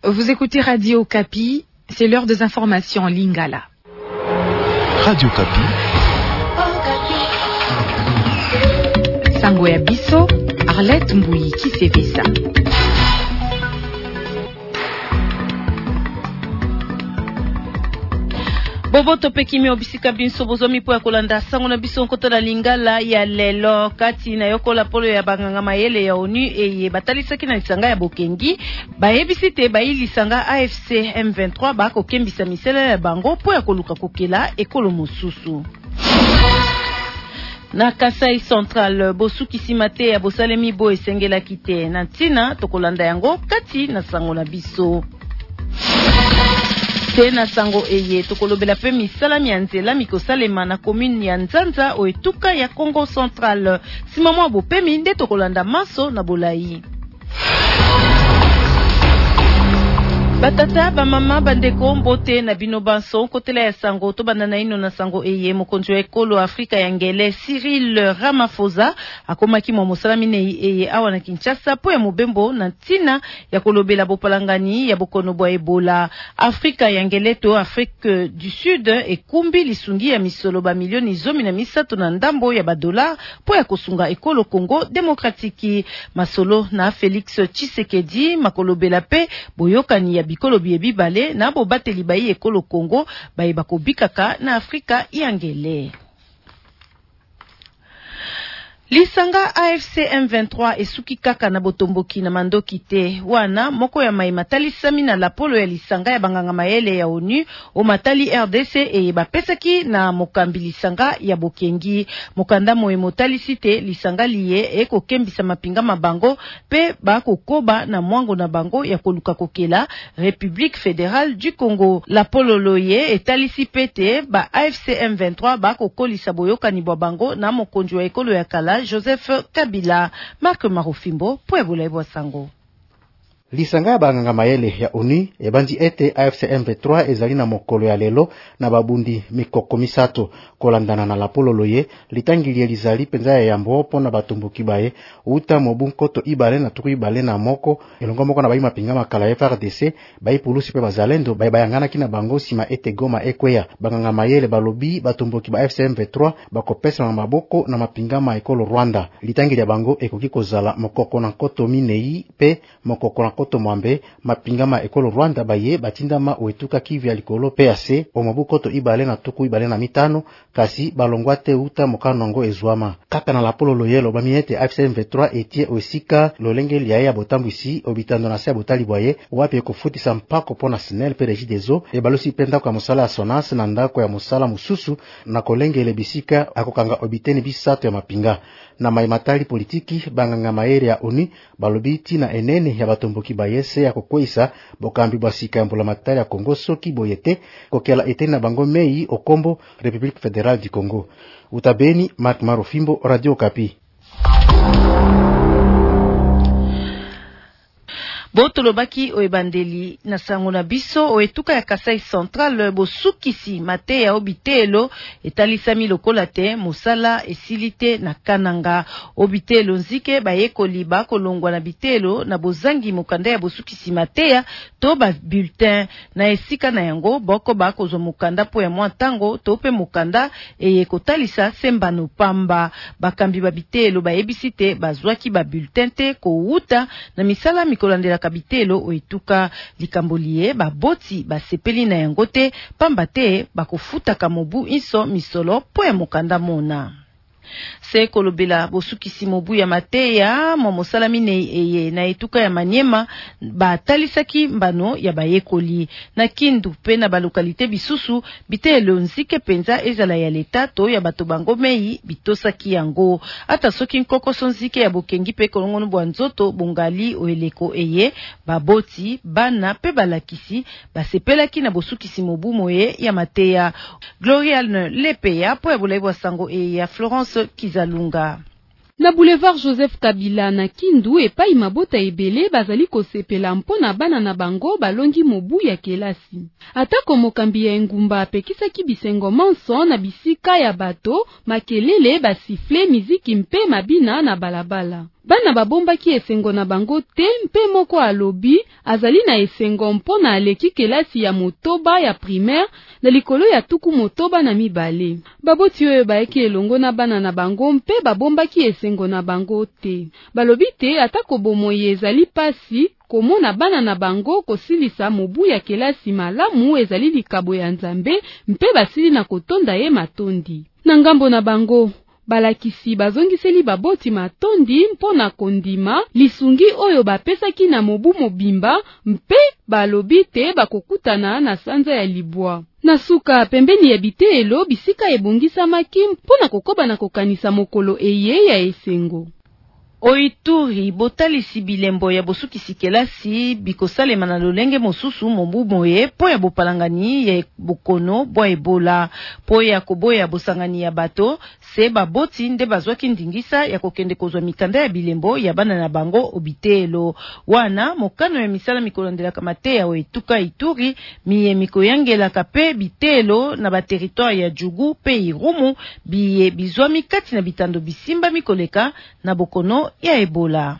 Vous écoutez Radio Kapi, c'est l'heure des informations en Lingala. Radio Kapi. Sango ya biso, Arlette Mbui Kisevisa. Bobo topeki mi obisika binso bozomi po ya kolanda sango na biso nkota na Lingala ya lelo kati na yokola polo ya banganga mayele ya ONU eye batalisaki na lisanga ya Bokengi bayebisi te bayi lisanga AFC M23 bako kembisa misela ya bango po ya koluka kokela ekolo mosusu. Na Kasai Central, bosuki simate ya bosalemi bo esengela kite na ntina tokolanda yango kati na sango na biso. Tena sango eye tokolobela pe misala mianzela mikosalema na commune ya Nzanza o etuka ya Congo Central. Simamo bopemi nde tokolanda maso na bolai. Batata ba mama bandeko mbote na bino banso kotela ya sango to banana ino na sango eye mokonjo ekolo Afrika ya ngele Cyril Ramaphosa akomaki mo mosalami ne eye awa na Kinshasa po ya mobembo na ntina ya kolobela bopalangani ya bokono bwa Ebola. Afrika ya ngele to Afrique du Sud ekumbi lisungi ya misolo ba milioni 13 na ndambo ya badola po ya kosunga ekolo Congo Demokratiki. Masolo na Felix Tshisekedi makolobela pe boyokani ya bikolo biebi bale na bo bateli bayi ekolo Congo bayi bakobikaka na Afrika ya ngele. Lisanga AFC M23 esuki kaka na botomboki na mandoki te wana moko ya mai matalisami na lapolo ya lisanga ya banganga mayele ya ONU o matali RDC e bapesaki na mokambi lisanga ya Bokengi mokanda moye motalisi te lisanga liye eko kembisa mapinga mabango pe bakokoba na mwango na bango ya koluka kokela République fédérale du Congo. Lapolo loye etalisi pete ba AFC M23 bakokolisa boyokani bwa bango na mokonjo ya ekolo ya kala Joseph Kabila. Marc Marofimbo po ebula sango. Lisanga ya banganga mayele ya ONU ebandi ete AFC M23 ezali na mokolo ya lelo na babundi mikoko misato kolandana na lapolo loye litangili lizali penza ya yambo pona batumbuki baye uta mobunkoto ibale na tuku ibale na moko elongo moko na bayi mapinga makala ya FARDC bayi pulusi pe bazalendo bayi bayangana kina bango sima ete Goma ekweya banganga mayele balobi batumbuki ba AFC M23 bakopesa na maboko na mapinga ma ekolo Rwanda litangili ya bango ekoki kozala mokoko na nkoto minei pe mokoko na koto mwambe mapingama ekolo Rwanda baye batindama oetuka Kivu ya likolo PAC omobukoto ibale na tuku ibale na mitano kasi balongwate uta mokanongo ezwama kaka na lapolo loyelo bamiete AFC M23 etie osika lolenge liaya botambwisi obitando na se botali boye wapi ekofutisa mpako pona SNEL PRJ dezo e balosi penda kwa musala ya SONAS na ndako ya musala mususu na kolengele bisika akokanga obiteni bisato ya mapinga na maimatali politiki banganga maere ya ONU balobiti na enene ya batomboki bayese ya kokwisa bokambi basika ya mbola matari ya Congo soki boyete kokela etena bango mei okombo République fédérale du Congo. Utabeni Marc Marofimbo, Radio Kapi. Botolobaki oebandeli na sango na biso oetuka ya Kasai Central bosukisi mate ya obitelo etalisami lokola te musala esilite na kananga obitelo nzike bayekoli bakolongwa na bitelo na bozangi mokanda ya bosukisi mateya to ba bulletin na esika na yango boko bakozwa mokanda po ya mwantango to pe mokanda eyekotalisa sembano pamba bakambi ba bitelo bayebisi te bazwaki ba bulletin te kouta na misala mikolandela kabitelo oetuka likambolie baboti basepeli na yango te pamba te bakofuta kamobu inso misolo po ya mokanda mona. Se kolobela bosukisi mobu ya mateya momosalami ne eye na etuka ya Maniema batalisaki mbano ya bayekoli na Kindu pe na balokalite bisusu bitelo nzike penza ezala ya leta to ya bato bango mei bitosaki yango ata soki nkokoso nzike ya Bokengi pe kolongono bwa nzoto bongali oeleko eye baboti bana pe balakisi basepelaki na bosukisi mobu moye ya mateya. Gloriane Lepeya po ebulebwa sango eye ya Florence Kizalunga. Na boulevard Joseph Kabila na Kindu epai mabota ebele bazali kosepela mpona bana na bango balongi mobu ya kelasi. Atako mokambi ya engumba apekisaki bisengo manso na bisika ya bato makelele basifle miziki mpe mabina na balabala. Bana babombaki esengo na bango te mpe moko alobi azali na esengo mpona aleki kelasi ya motoba ya primaire na likolo ya tuku motoba na mibale. Baboti oyo baeki elongo na bana na bango mpe babombaki esengo na bango te. Balobi te atako bomoye ezali pasi komona bana na bango kosilisa mobu ya kelasi malamu ezali likabo ya Nzambe mpe basili na kotonda ye matondi. Na ngambo na bango balakisi bazongiseli baboti matondi mpona kondima lisungi oyo bapesaki na mobu mobimba mpe balobi te bakokutana na sanza ya libwa. Na suka pembeni ya bitelo bisika ebongisamaki mpona kokoba na kokanisa mokolo eye ya esengo. Oituri botalisi bilembo ya bosukisi kelasi bikosalema na lolenge mosusu mobu moye po ya bopalangani ya bokono bo ebola po ya koboya bosangani ya bato se baboti nde bazwaki ndingisa ya kokende kozwa mikanda ya bilembo ya bana na bango obitelo wana mokano ya misala mikolandelaka mateya oetuka Ituri miye mikoyangelaka pe bitelo na ba territoire ya Jugu pe Irumu biye bizwami kati na bitando bisimba mikoleka na bokono ya ebola.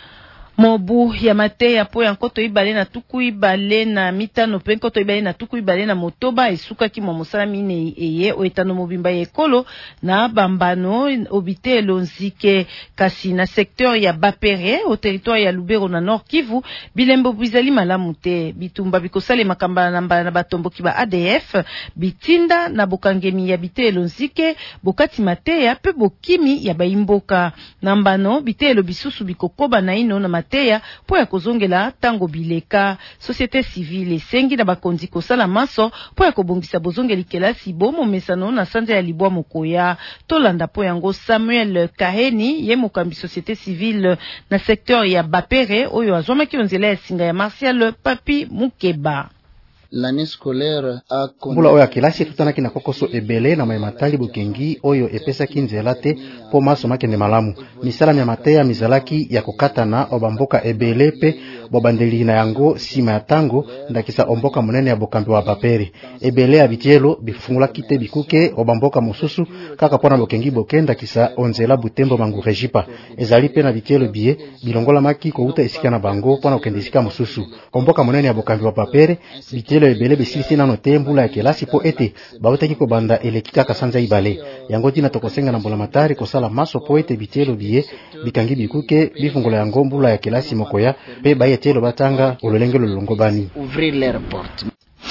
Mobu ya mateya po ya nkoto ibale na tuku ibale na mitano pe nkoto ibale na tuku ibale na motoba esukaki mwa mosala mine eye oetano mobimba ya ekolo na bambano obitelo nzike kasi na secteur ya Bapere au territoire ya Lubero na Nord Kivu bilembo bizali malamu te bitumba bikosale makamba na batomboki ba ADF bitinda na bokangemi ya bitelo nzike bokati mateya pe bokimi ya baimboka nambano bitelo bisusu bikokoba na ino na mateya po ya kozongela tango bileka. Société civile esengi na bakonzi kosala maso po ya kobongisa bozongeli kelasi bomo mesano na sanza ya libwa mokoya. Tolanda po yango Samuel Kaheni ye mokambi société civile na secteur ya Bapere oyo azomaki onzela ya singa ya Martial Papi Mukeba. L'année scolaire a mbula oyo kelasi tutanaki na kokoso ebele na maimatali bokengi oyo epesaki nzela te po maso makende malamu. Misala ya mateya mizalaki ya kokatana obamboka ebele pe bobandeli na yango sima ya tango ndakisa omboka monene ya bokambi wa Bapere. Ebele ya bitielo bifungulaki te bikuke obamboka mosusu kaka pona bokengi bokenda kisa onzela Butembo mangu rejipa. Ezali pe na bitielo biye bilongola maki kouta esika na bango pona okende esika mosusu. Omboka monene ya bokambi wa Bapere bitielo ebele besilisi nano te mbula ya kelasi po ete bautaki ko banda eleki kaka sanza ibale. Yango tina tokosenga na mbula matari kosala maso po ete bitielo biye bikangi bikuke bifungola yango mbula ya kelasi mokoya pe baye tielo batanga ololenge lolongo bani. ouvrir les portes.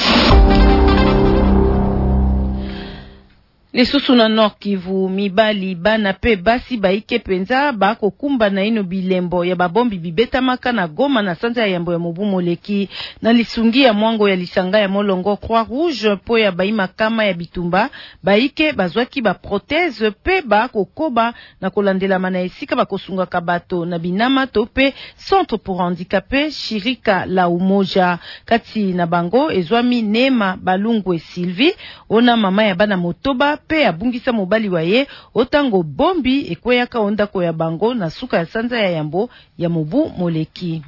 Lisusu na Nord Kivu mibali bana pe basi baike penza bako kumba na ino bilembo ya babombi bibeta maka na Goma na sanza ya yambo ya mobu moleki na lisungi ya mwango ya lisanga ya molongo Croix Rouge po ya baima kama ya bitumba baike bazwaki ba prothèse pe bako koba na kolandela mana esika bakosunga kabato na binama to pe centre pour handicapé shirika la umoja kati na bango ezwami Nema Balungwe Sylvie ona mama ya bana motoba pe abungisa mobali waye otango bombi ekweyaka ondako ya bango na suka ya sanza ya yambo ya mobu moleki.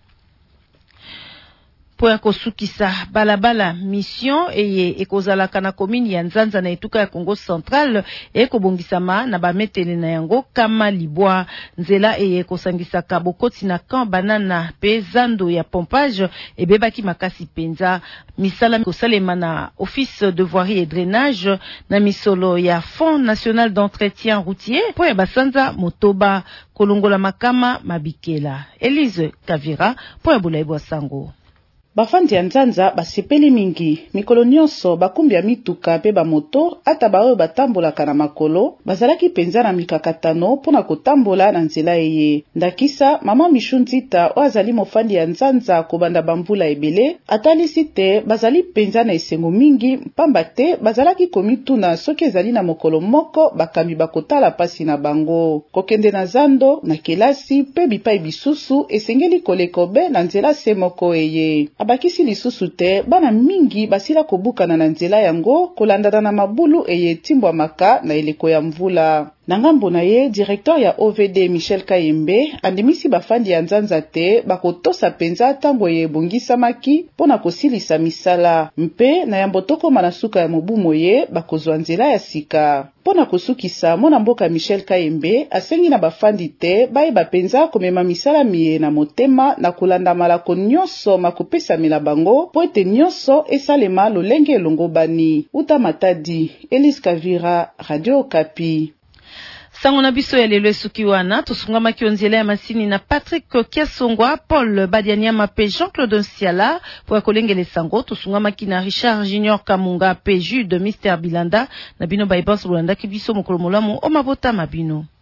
Po ya kosukisa balabala mission eye ekozalaka na komini ya Nzanza na etuka ya Congo Central ekobongisama na bametele na yango kama libwa nzela eye kosangisaka bokoti na camp banana pe zando ya pompage ebebaki makasi penza misala kosalema na office de voirie et drainage na misolo ya Fonds national d'entretien routier po ya basanza motoba kolongola makama mabikela. Elise Kavira po ya bulaibwa sango. Bafandi ya Nzanza basepeli mingi mikolo nyonso bakumbi ya mituka pe ba moto ata baoyo batambolaka na makolo bazalaki penza na mikakatano pona kotambola na nzela eye. Ndakisa mama Mishunzita oazali mofandi ya Nzanza kobanda bambula ebele atalisi te bazali penza na esengo mingi pamba te bazalaki komituna soki ezali na mokolo moko bakambi bakotala pasi na bango kokende na zando na kelasi pe bipai bisusu esengeli kolekobe na nzela se moko eye. Abakisi lisusu te bana mingi basila kobukana na nzela yango kolandana na mabulu eye timbwa maka na eleko ya mvula. Na ngambo na ye directeur ya OVD Michel Kayembe andimisi bafandi ya Nzanza te bakotosa penza tango ye bongisamaki pona kosilisa misala mpe na yambotoko manasuka ya mobumo ye bakozwa nzela ya sika. Pona kosukisa mwana mboka Michel Kayembe asengi na bafandi te bayeba penza komema misala miye na motema na kolanda malako nyonso makopesa mela bango po ete nyonso esalema lolenge elongo bani. Uta Matadi, Elise Kavira, Radio Okapi. Sango na biso ya lelo esuki wana tosungama kionzela ya masini na Patrick Kiasongwa, Paul Badianyama pe Jean-Claude Nsiala pour kolengele sango tosungama kina Richard Junior Kamunga pe Jude de Mr Bilanda na bino baibans Bulanda kibiso mokolo molamu o mabota mabino.